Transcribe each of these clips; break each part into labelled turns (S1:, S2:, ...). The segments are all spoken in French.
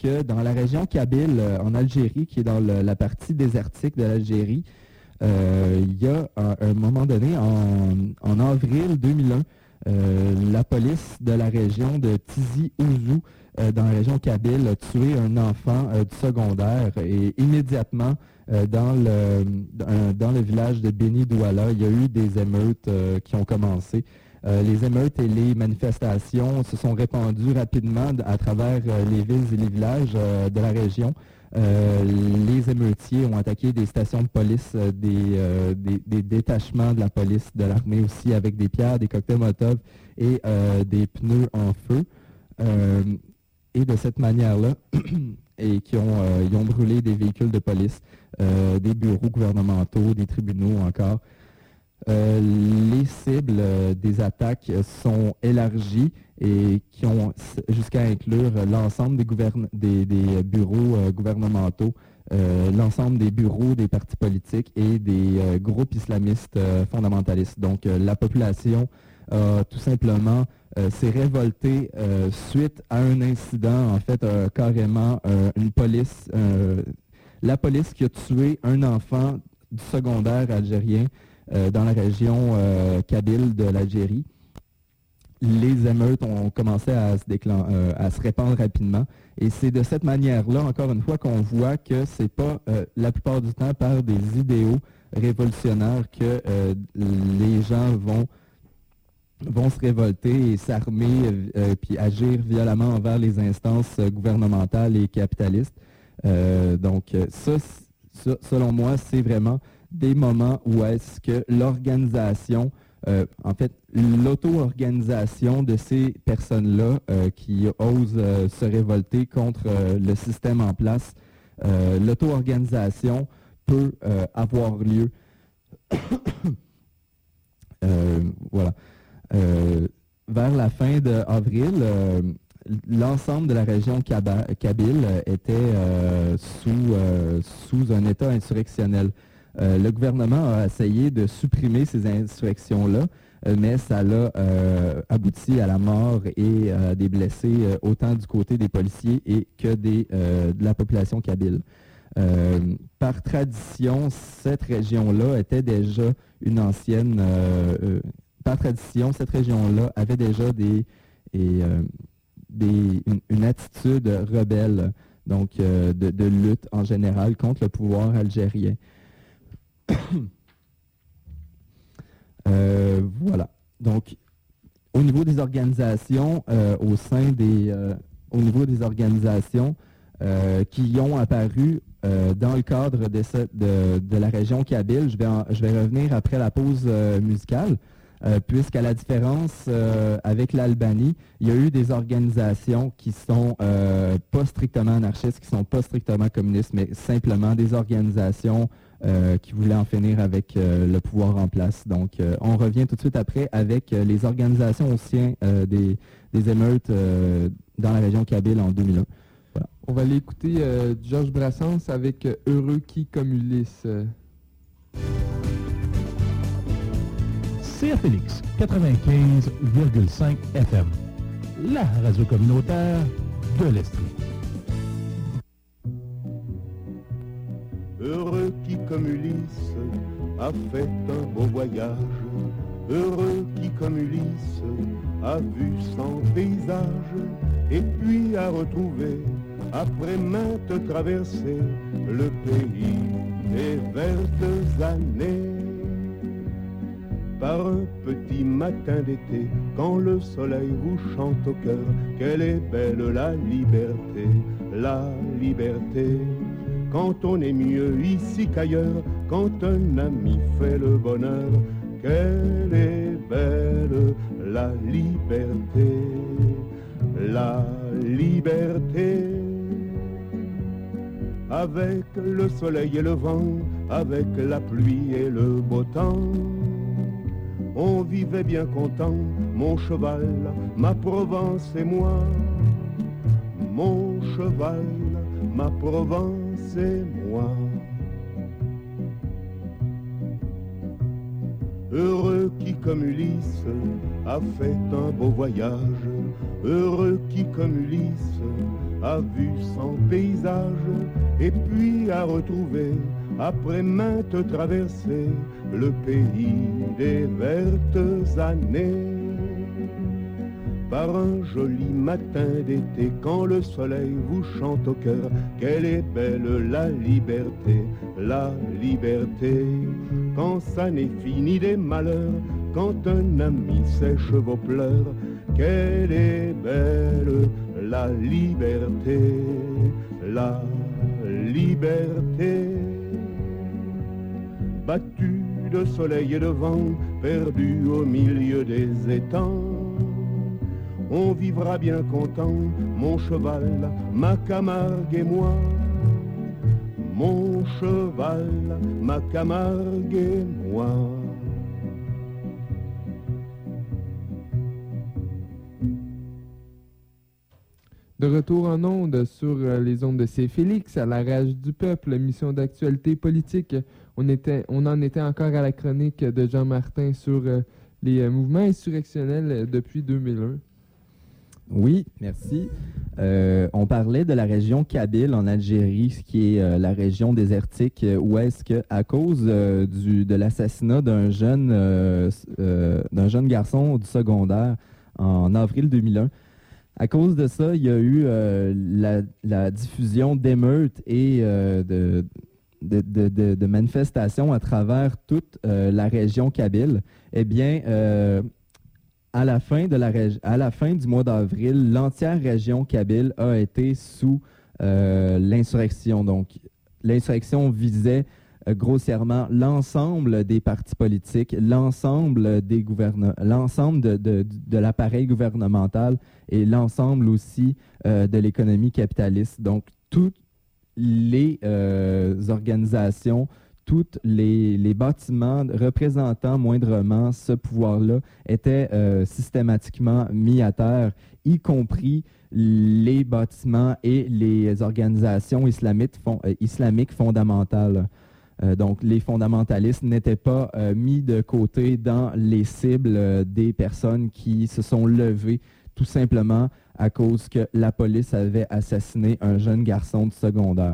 S1: que dans la région Kabyle, en Algérie, qui est dans la partie désertique de l'Algérie, il y a à un moment donné, en avril 2001, la police de la région de Tizi Ouzou, dans la région Kabyle, a tué un enfant du secondaire et immédiatement, dans le village de Beni Douala, il y a eu des émeutes qui ont commencé. Les émeutes et les manifestations se sont répandues rapidement à travers les villes et les villages de la région. Les émeutiers ont attaqué des stations de police, des détachements de la police, de l'armée aussi, avec des pierres, des cocktails Molotov et des pneus en feu. Et de cette manière-là, et ils ont brûlé des véhicules de police, des bureaux gouvernementaux, des tribunaux encore. Les cibles des attaques sont élargies et qui ont jusqu'à inclure l'ensemble des bureaux gouvernementaux, l'ensemble des bureaux des partis politiques et des groupes islamistes fondamentalistes. Donc la population tout simplement s'est révoltée suite à un incident, en fait carrément une police, la police qui a tué un enfant du secondaire algérien dans la région Kabyle de l'Algérie. Les émeutes ont commencé à se répandre rapidement. Et c'est de cette manière-là, encore une fois, qu'on voit que c'est pas la plupart du temps par des idéaux révolutionnaires que les gens vont se révolter et s'armer puis agir violemment envers les instances gouvernementales et capitalistes. Donc ça, selon moi, c'est vraiment des moments où est-ce que l'organisation, en fait, l'auto-organisation de ces personnes-là qui osent se révolter contre le système en place, l'auto-organisation peut avoir lieu. Voilà. Vers la fin d'avril, l'ensemble de la région Kabyle était sous un état insurrectionnel. Le gouvernement a essayé de supprimer ces insurrections-là, mais ça l'a abouti à la mort et à des blessés autant du côté des policiers et que de la population kabyle. Par tradition, cette région-là était déjà une ancienne... par tradition, cette région-là avait déjà une attitude rebelle, donc de lutte en général contre le pouvoir algérien. Voilà. Donc, au niveau des organisations, au niveau des organisations qui ont apparu dans le cadre de la région Kabyle, je vais revenir après la pause musicale. Puisqu'à la différence avec l'Albanie, il y a eu des organisations qui sont pas strictement anarchistes, qui sont pas strictement communistes, mais simplement des organisations qui voulaient en finir avec le pouvoir en place. Donc, on revient tout de suite après avec les organisations au sein des émeutes dans la région Kabyle en 2001. Voilà.
S2: On va aller écouter Georges Brassens avec Heureux qui comme Ulysse.
S3: CFLX 95,5 FM, la radio communautaire de l'Estrie.
S4: Heureux qui comme Ulysse a fait un beau voyage, heureux qui comme Ulysse a vu son paysage, et puis a retrouvé, après maintes traversées, le pays des vertes années. Par un petit matin d'été, quand le soleil vous chante au cœur, quelle est belle la liberté, la liberté. Quand on est mieux ici qu'ailleurs, quand un ami fait le bonheur, quelle est belle la liberté, la liberté. Avec le soleil et le vent, avec la pluie et le beau temps, on vivait bien content, mon cheval, ma Provence et moi. Mon cheval, ma Provence et moi. Heureux qui comme Ulysse a fait un beau voyage, heureux qui comme Ulysse à vue sans paysage, et puis à retrouver, après maintes traversées, le pays des vertes années. Par un joli matin d'été, quand le soleil vous chante au cœur, quelle est belle la liberté, la liberté. Quand ça n'est fini des malheurs, quand un ami sèche vos pleurs, quelle est belle la liberté, la liberté. Battu de soleil et de vent, perdu au milieu des étangs, on vivra bien content, mon cheval, ma Camargue et moi. Mon cheval, ma Camargue et moi.
S2: De retour en ondes sur les ondes de C. Félix, à la rage du peuple, émission d'actualité politique. On en était encore à la chronique de Jean Martin sur les mouvements insurrectionnels depuis 2001.
S1: Oui, merci. On parlait de la région Kabyle en Algérie, ce qui est la région désertique, où est-ce que, à cause de l'assassinat d'un jeune garçon du secondaire en avril 2001, à cause de ça, il y a eu la diffusion d'émeutes et de manifestations à travers toute la région Kabyle. Eh bien, à la fin du mois d'avril, l'entière région Kabyle a été sous l'insurrection. Donc, l'insurrection visait grossièrement l'ensemble des partis politiques, l'ensemble de l'appareil gouvernemental et l'ensemble aussi de l'économie capitaliste. Donc, toutes les organisations, tous les bâtiments représentant moindrement ce pouvoir-là étaient systématiquement mis à terre, y compris les bâtiments et les organisations islamiques fondamentales. Donc, les fondamentalistes n'étaient pas mis de côté dans les cibles des personnes qui se sont levées tout simplement à cause que la police avait assassiné un jeune garçon du secondaire.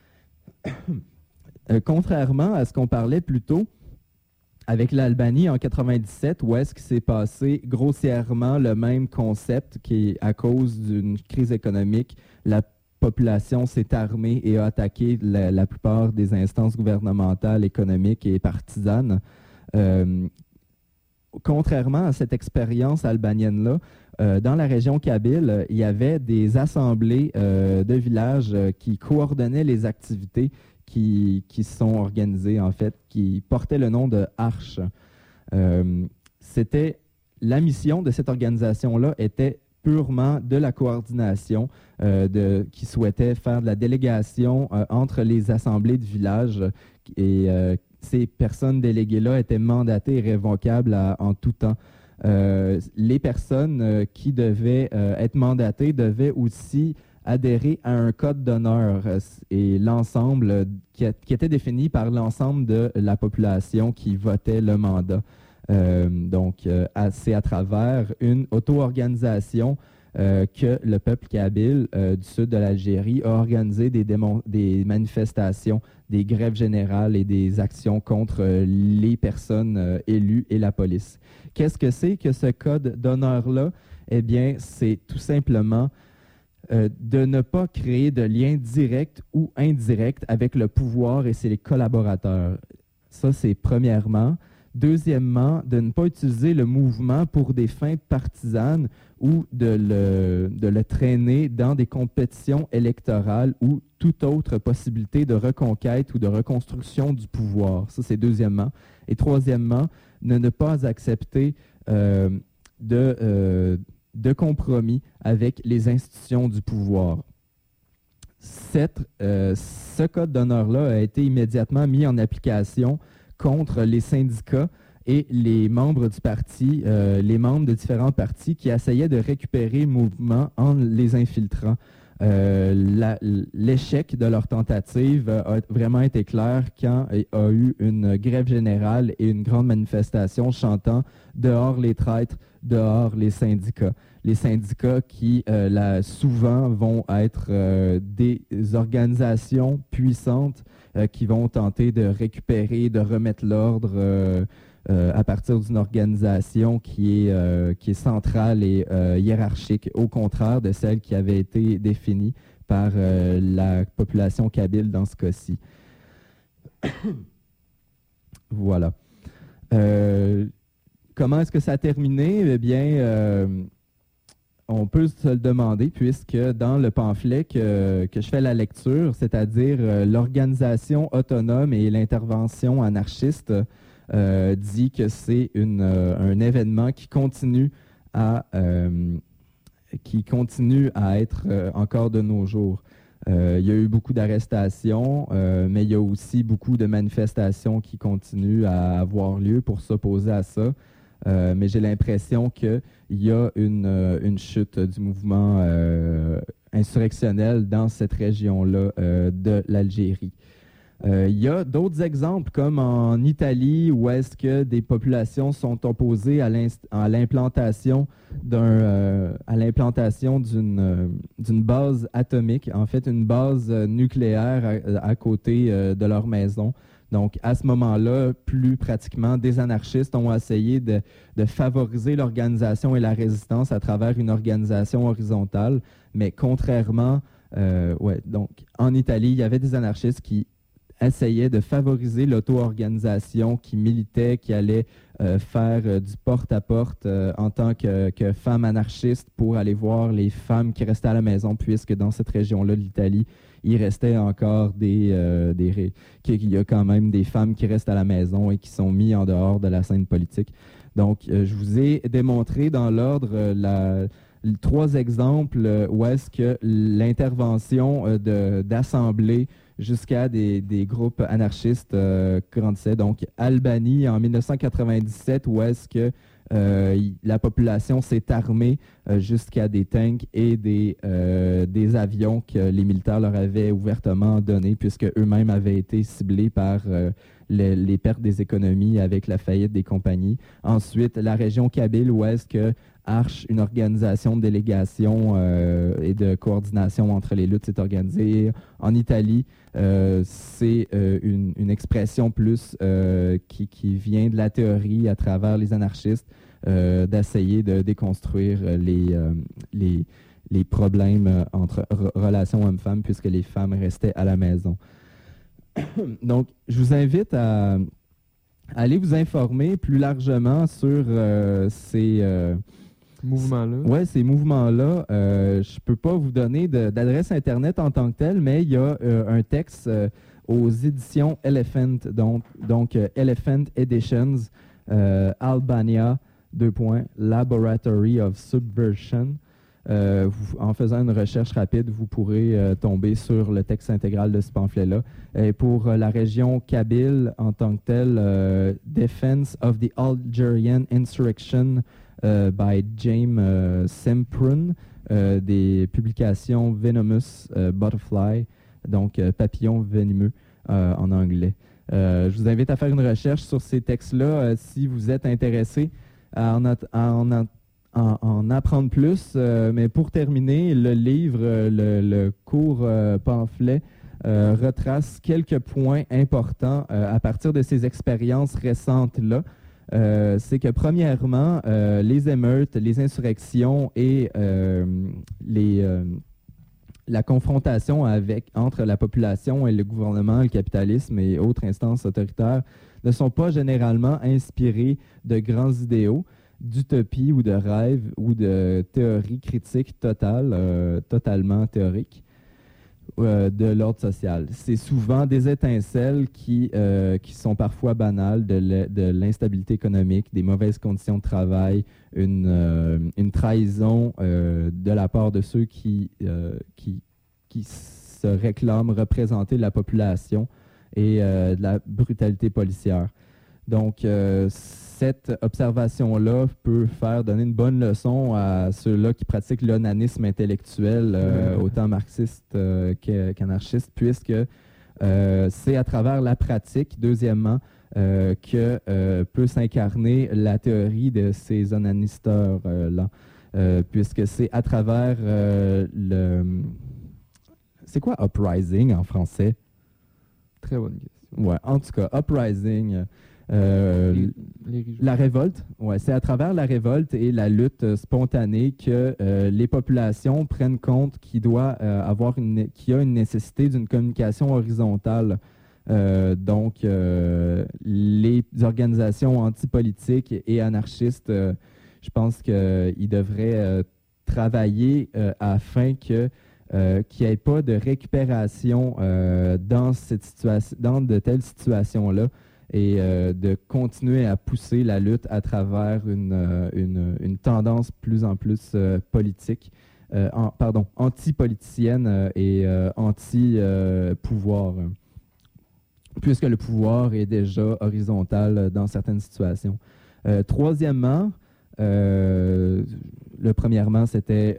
S1: Contrairement à ce qu'on parlait plus tôt avec l'Albanie en 97, où est-ce qu'il s'est passé grossièrement le même concept qui est à cause d'une crise économique, la population s'est armée et a attaqué la plupart des instances gouvernementales, économiques et partisanes. Contrairement à cette expérience albanienne-là, dans la région Kabyle, il y avait des assemblées de villages qui coordonnaient les activités qui sont organisées, en fait, qui portaient le nom de Arche. La mission de cette organisation-là était purement de la coordination, qui souhaitait faire de la délégation entre les assemblées de villages. Et ces personnes déléguées-là étaient mandatées et révocables en tout temps. Les personnes qui devaient être mandatées devaient aussi adhérer à un code d'honneur et l'ensemble qui était défini par l'ensemble de la population qui votait le mandat. Donc, c'est à travers une auto-organisation que le peuple kabyle du sud de l'Algérie a organisé des manifestations, des grèves générales et des actions contre les personnes élues et la police. Qu'est-ce que c'est que ce code d'honneur-là? Eh bien, c'est tout simplement de ne pas créer de lien direct ou indirect avec le pouvoir et ses collaborateurs. Ça, c'est premièrement. Deuxièmement, de ne pas utiliser le mouvement pour des fins partisanes ou de le traîner dans des compétitions électorales ou toute autre possibilité de reconquête ou de reconstruction du pouvoir. Ça, c'est deuxièmement. Et troisièmement, ne pas accepter de compromis avec les institutions du pouvoir. Ce code d'honneur-là a été immédiatement mis en application contre les syndicats et les membres du parti, les membres de différents partis qui essayaient de récupérer le mouvement en les infiltrant. L'échec de leur tentative a vraiment été clair quand il y a eu une grève générale et une grande manifestation chantant « Dehors les traîtres, dehors les syndicats ». Les syndicats qui, souvent, vont être des organisations puissantes qui vont tenter de récupérer, de remettre l'ordre à partir d'une organisation qui est centrale et hiérarchique, au contraire de celle qui avait été définie par la population kabyle dans ce cas-ci. Voilà. Comment est-ce que ça a terminé? Eh bien, on peut se le demander, puisque dans le pamphlet que je fais la lecture, c'est-à-dire l'organisation autonome et l'intervention anarchiste, dit que c'est un événement qui continue à être encore de nos jours. Il y a eu beaucoup d'arrestations, mais il y a aussi beaucoup de manifestations qui continuent à avoir lieu pour s'opposer à ça. Mais j'ai l'impression qu'il y a une chute du mouvement insurrectionnel dans cette région-là de l'Algérie. Il y a d'autres exemples, comme en Italie, où est-ce que des populations sont opposées à l'implantation d'une base atomique, en fait une base nucléaire à côté de leur maison. Donc, à ce moment-là, plus pratiquement, des anarchistes ont essayé de favoriser l'organisation et la résistance à travers une organisation horizontale. Mais contrairement, donc, en Italie, il y avait des anarchistes qui essayaient de favoriser l'auto-organisation, qui militaient, qui allaient faire du porte-à-porte en tant que femmes anarchistes pour aller voir les femmes qui restaient à la maison, puisque dans cette région-là de l'Italie, il restait encore qu'il y a quand même des femmes qui restent à la maison et qui sont mises en dehors de la scène politique. Donc, je vous ai démontré dans l'ordre 3 exemples où est-ce que l'intervention d'assemblées jusqu'à des groupes anarchistes grandissait. Donc, Albanie en 1997, où est-ce que la population s'est armée jusqu'à des tanks et des avions que les militaires leur avaient ouvertement donnés, puisque eux-mêmes avaient été ciblés par les pertes des économies avec la faillite des compagnies. Ensuite, la région Kabyle, où est-ce que Arche, une organisation de délégation et de coordination entre les luttes, s'est organisée. En Italie, c'est une expression plus qui vient de la théorie à travers les anarchistes, d'essayer de déconstruire les problèmes entre relations hommes-femmes, puisque les femmes restaient à la maison. Donc, je vous invite à aller vous informer plus largement sur ces
S2: mouvements-là.
S1: Oui, ces mouvements-là. Je ne peux pas vous donner d'adresse Internet en tant que telle, mais il y a un texte aux éditions Elephant, donc Elephant Editions, Albania, Laboratory of Subversion. En faisant une recherche rapide, vous pourrez tomber sur le texte intégral de ce pamphlet-là. Et pour la région Kabyle en tant que telle, Defense of the Algerian Insurrection by James Semprun, des publications Venomous Butterfly, donc papillon venimeux en anglais. Je vous invite à faire une recherche sur ces textes-là si vous êtes intéressé à en apprendre plus. Mais pour terminer, le livre, le court pamphlet, retrace quelques points importants à partir de ces expériences récentes-là. C'est que premièrement, les émeutes, les insurrections et la confrontation entre la population et le gouvernement, le capitalisme et autres instances autoritaires ne sont pas généralement inspirées de grands idéaux, d'utopie ou de rêve ou de théorie critique totalement théorique de l'ordre social. C'est souvent des étincelles qui sont parfois banales de l'instabilité économique, des mauvaises conditions de travail, une trahison de la part de ceux qui se réclament représenter la population et de la brutalité policière. Donc, cette observation-là peut faire donner une bonne leçon à ceux-là qui pratiquent l'onanisme intellectuel, autant marxiste qu'anarchiste, puisque c'est à travers la pratique, deuxièmement, que peut s'incarner la théorie de ces onanisteurs-là. Puisque c'est à travers le... C'est quoi uprising en français?
S2: Très bonne question.
S1: Ouais, en tout cas, uprising, la révolte. Ouais, c'est à travers la révolte et la lutte spontanée que les populations prennent compte qu'il y a une nécessité d'une communication horizontale. Donc, les organisations antipolitiques et anarchistes, je pense qu'ils devraient travailler afin qu'il n'y ait pas de récupération dans de telles situations-là et de continuer à pousser la lutte à travers une tendance plus en plus politique, anti-politicienne et anti-pouvoir, puisque le pouvoir est déjà horizontal dans certaines situations. Troisièmement, premièrement, c'était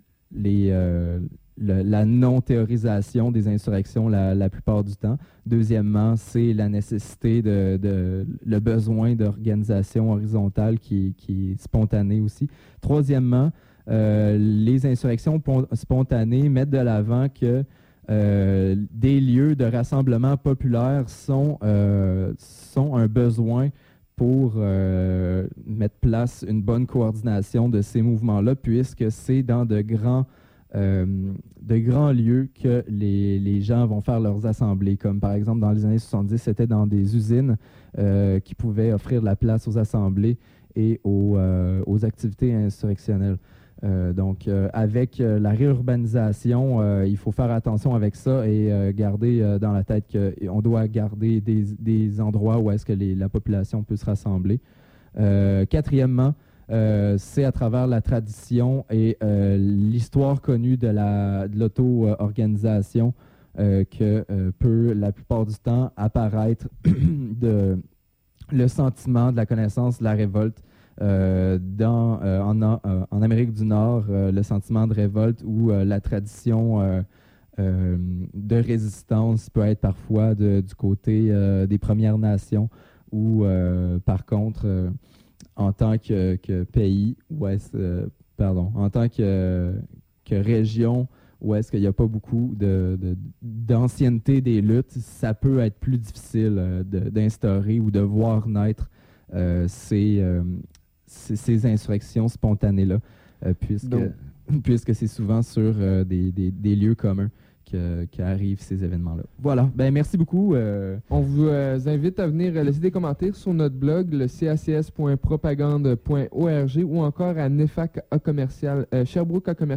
S1: la non-théorisation des insurrections la plupart du temps. Deuxièmement, c'est la nécessité le besoin d'organisation horizontale qui est spontanée aussi. Troisièmement, les insurrections spontanées mettent de l'avant que des lieux de rassemblement populaire sont un besoin pour mettre place une bonne coordination de ces mouvements-là, puisque c'est dans de grands lieux que les gens vont faire leurs assemblées, comme par exemple dans les années 70, c'était dans des usines qui pouvaient offrir de la place aux assemblées et aux activités insurrectionnelles. Donc, avec la réurbanisation, il faut faire attention avec ça et garder dans la tête qu'on doit garder des endroits où est-ce que la population peut se rassembler. Quatrièmement, c'est à travers la tradition et l'histoire connue de l'auto-organisation que peut, la plupart du temps, apparaître le sentiment de la connaissance de la révolte. En Amérique du Nord, le sentiment de révolte ou la tradition de résistance peut être parfois du côté des Premières Nations ou par contre, en tant que pays, en tant que région où est-ce qu'il n'y a pas beaucoup d'ancienneté des luttes, ça peut être plus difficile d'instaurer ou de voir naître ces insurrections spontanées-là, puisque c'est souvent sur des lieux communs qu'arrivent ces événements-là. Voilà. Ben merci beaucoup.
S2: On vous invite à venir laisser des commentaires sur notre blog, le cacs.propagande.org ou encore à Sherbrooke